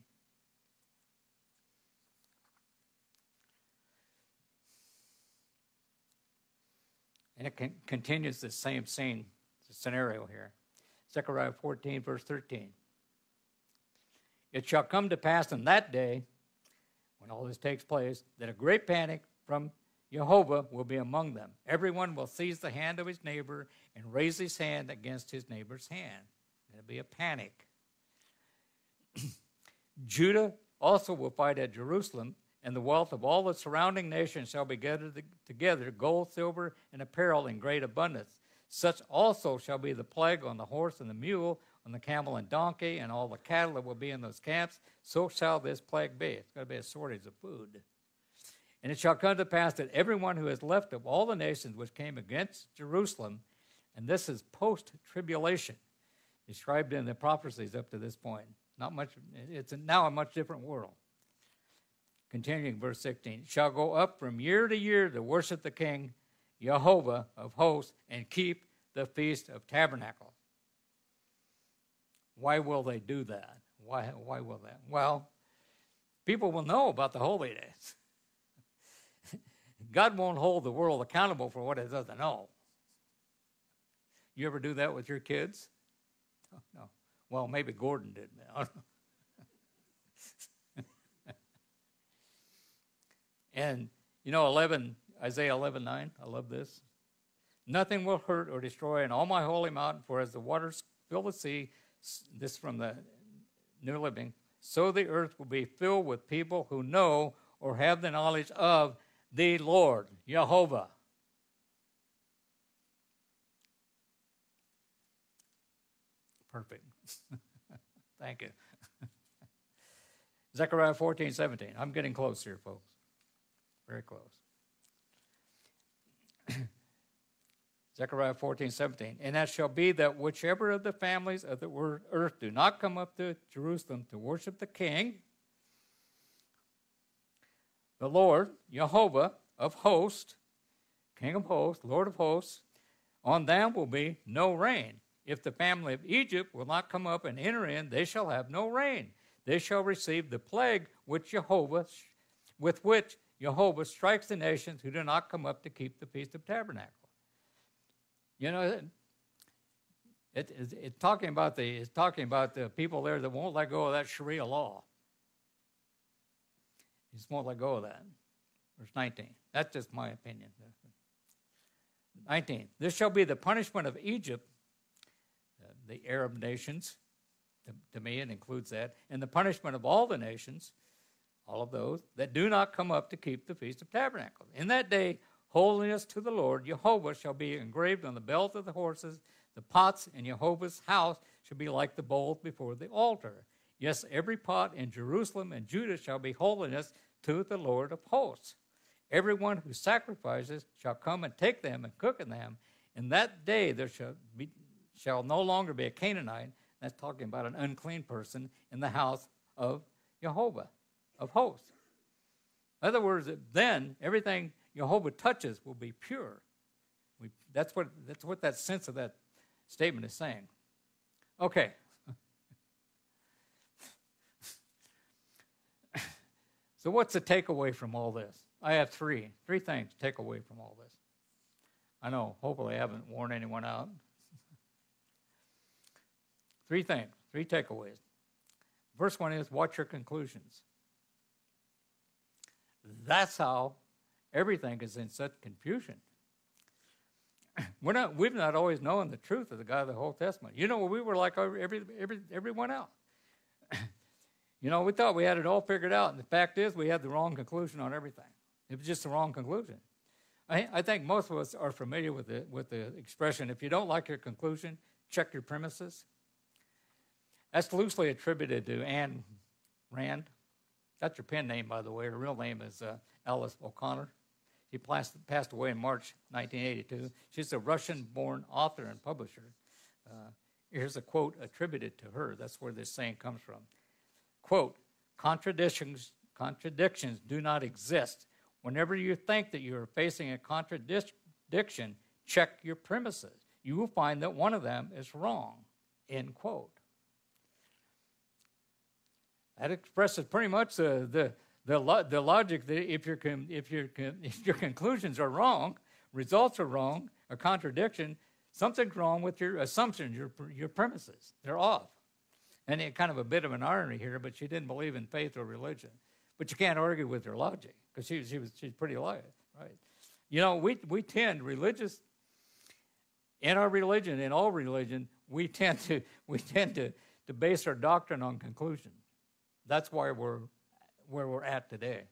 And it continues the same scenario here. Zechariah 14, verse 13. It shall come to pass in that day, when all this takes place, that a great panic from Jehovah will be among them. Everyone will seize the hand of his neighbor and raise his hand against his neighbor's hand. It'll be a panic. Judah also will fight at Jerusalem, and the wealth of all the surrounding nations shall be gathered together, gold, silver, and apparel in great abundance. Such also shall be the plague on the horse and the mule, on the camel and donkey, and all the cattle that will be in those camps. So shall this plague be. It's going to be a shortage of food. And it shall come to pass that everyone who is left of all the nations which came against Jerusalem, and this is post-tribulation, described in the prophecies up to this point. Not much. It's now a much different world. Continuing verse 16, shall go up from year to year to worship the King, Jehovah of hosts, and keep the Feast of Tabernacles. Why will they do that? Why will that? Well, people will know about the holy days. God won't hold the world accountable for what it doesn't know. You ever do that with your kids? Oh, no. Well, maybe Gordon did. And, Isaiah 11:9, I love this. Nothing will hurt or destroy in all my holy mountain, for as the waters fill the sea, this from the New Living, so the earth will be filled with people who know or have the knowledge of the Lord, Jehovah. Perfect. Thank you. Zechariah 14:17. I'm getting close here, folks. Very close. Zechariah 14:17. And that shall be that whichever of the families of the earth do not come up to Jerusalem to worship the King, the Lord, Jehovah of hosts, King of hosts, Lord of hosts, on them will be no rain. If the family of Egypt will not come up and enter in, they shall have no rain. They shall receive the plague with which Jehovah strikes the nations who do not come up to keep the Feast of Tabernacles. It's talking about the people there that won't let go of that Sharia law. He just won't let go of that. Verse 19. That's just my opinion. 19. This shall be the punishment of Egypt, the Arab nations, to me it includes that, and the punishment of all the nations, all of those, that do not come up to keep the Feast of Tabernacles. In that day, holiness to the Lord, Jehovah, shall be engraved on the belt of the horses. The pots in Jehovah's house shall be like the bowls before the altar. Yes, every pot in Jerusalem and Judah shall be holiness to the Lord of hosts. Everyone who sacrifices shall come and take them and cook in them. In that day there shall no longer be a Canaanite, that's talking about an unclean person, in the house of Jehovah of hosts. In other words, then everything Jehovah touches will be pure. That's what that sense of that statement is saying. Okay. So what's the takeaway from all this? I have three things to take away from all this. I know, hopefully I haven't worn anyone out. Three things, three takeaways. First one is, watch your conclusions. That's how everything is in such confusion. We've not always known the truth of the God of the Old Testament. You know, we were like everyone else. You know, we thought we had it all figured out, and the fact is we had the wrong conclusion on everything. It was just the wrong conclusion. I think most of us are familiar with the expression, if you don't like your conclusion, check your premises. That's loosely attributed to Anne Rand. That's her pen name, by the way. Her real name is Alice O'Connor. She passed away in March 1982. She's a Russian-born author and publisher. Here's a quote attributed to her. That's where this saying comes from. Quote, contradictions do not exist. Whenever you think that you are facing a contradiction, check your premises. You will find that one of them is wrong, end quote. That expresses pretty much the logic that if your conclusions are wrong, results are wrong, a contradiction, something's wrong with your assumptions, your premises. They're off. And it kind of a bit of an irony here, but she didn't believe in faith or religion. But you can't argue with her logic because she's pretty light, right? You know, we tend religious in our religion, in all religion, we tend to base our doctrine on conclusions. That's why we're where we're at today.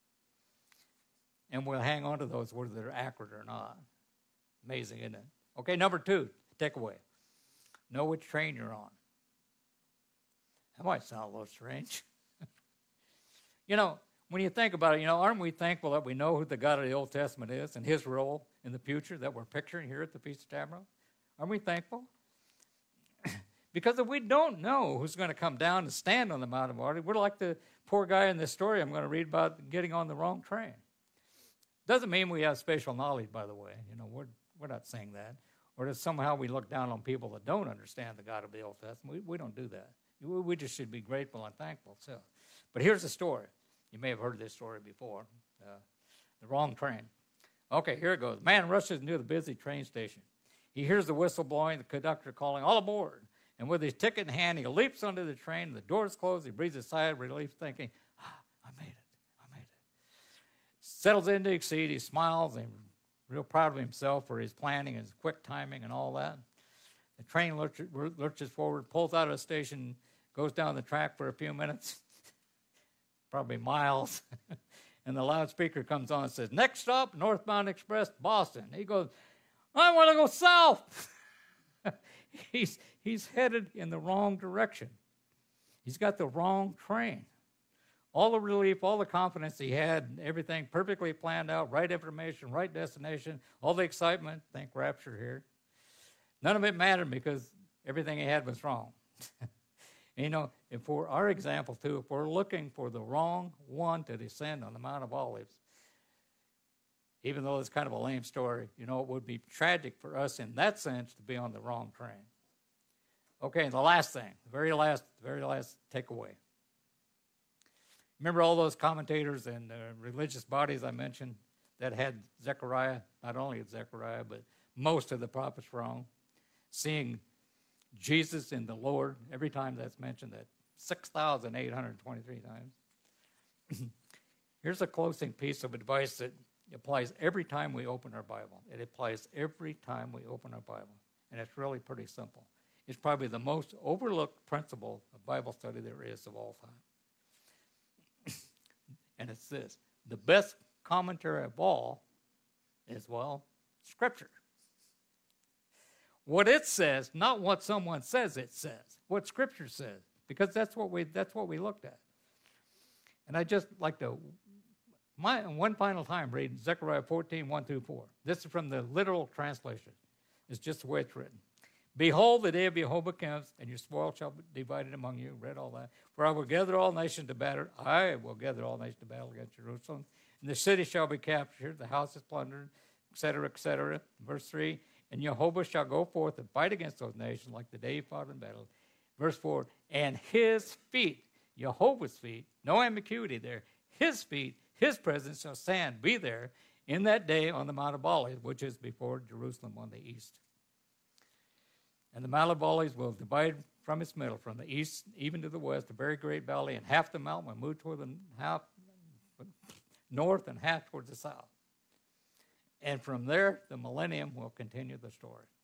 And we'll hang on to those whether they're accurate or not. Amazing, isn't it? Okay, number 2, takeaway. Know which train you're on. That might sound a little strange. You know, when you think about it, aren't we thankful that we know who the God of the Old Testament is and his role in the future that we're picturing here at the Feast of Tabernacles? Aren't we thankful? Because if we don't know who's going to come down and stand on the Mount of Olives, we're like the poor guy in this story I'm going to read about getting on the wrong train. Doesn't mean we have spatial knowledge, by the way. We're not saying that. Or that somehow we look down on people that don't understand the God of the Old Testament. We don't do that. We just should be grateful and thankful. So, but here's the story. You may have heard this story before. The wrong train. Okay, here it goes. Man rushes near the busy train station. He hears the whistle blowing, the conductor calling, all aboard. And with his ticket in hand, he leaps onto the train. The doors close. He breathes a sigh of relief, thinking, I made it. Settles into his seat. He smiles and real proud of himself for his planning, his quick timing, and all that. The train lurches forward, pulls out of the station, goes down the track for a few minutes, probably miles. And the loudspeaker comes on and says, next stop, Northbound Express, Boston. He goes, I want to go south. He's headed in the wrong direction. He's got the wrong train. All the relief, all the confidence he had, everything perfectly planned out, right information, right destination, all the excitement, think rapture here. None of it mattered because everything he had was wrong. And, if for our example, too, if we're looking for the wrong one to descend on the Mount of Olives, even though it's kind of a lame story, it would be tragic for us in that sense to be on the wrong train. Okay, and the last thing, the very last takeaway. Remember all those commentators and religious bodies I mentioned that had Zechariah, not only Zechariah, but most of the prophets wrong, seeing Jesus in the Lord, every time that's mentioned, that 6,823 times. Here's a closing piece of advice that It applies every time we open our Bible. It applies every time we open our Bible. And it's really pretty simple. It's probably the most overlooked principle of Bible study there is of all time. And it's this. The best commentary of all is, well, Scripture. What it says, not what someone says it says. What Scripture says. Because that's what we looked at. And I just like to, one final time, read Zechariah 14, 1 through 4. This is from the literal translation. It's just the way it's written. Behold, the day of Jehovah comes, and your spoil shall be divided among you. Read all that. For I will gather all nations to battle. I will gather all nations to battle against Jerusalem. And the city shall be captured, the houses plundered, etc., etc. Verse 3, and Jehovah shall go forth and fight against those nations like the day he fought in battle. Verse 4, and his feet, Jehovah's feet, no ambiguity there, his feet, his presence shall stand, be there in that day on the Mount of Olives, which is before Jerusalem on the east. And the Mount of Olives will divide from its middle, from the east even to the west, a very great valley, and half the mountain will move toward the half north and half towards the south. And from there, the millennium will continue the story.